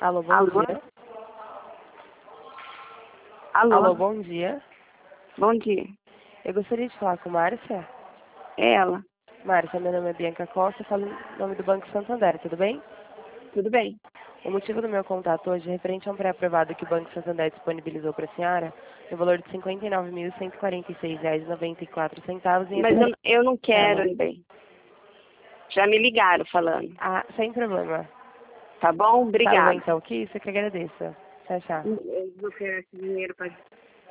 Alô, bom Alô? dia. Alô? Alô, bom dia. Bom dia. Eu gostaria de falar com Márcia. É ela. Márcia, meu nome é Bianca Costa, falo em nome do Banco Santander, tudo bem? Tudo bem? O motivo do meu contato hoje é referente a um pré-aprovado que o Banco Santander disponibilizou para a senhora, no valor de R$ 59.146,94 em Mas eu não quero, bem. Já me ligaram falando. Ah, sem problema. Tá bom? Tá bom, Obrigada. então, que isso, eu que agradeço. Tchau, tchau. Eu vou querer esse dinheiro para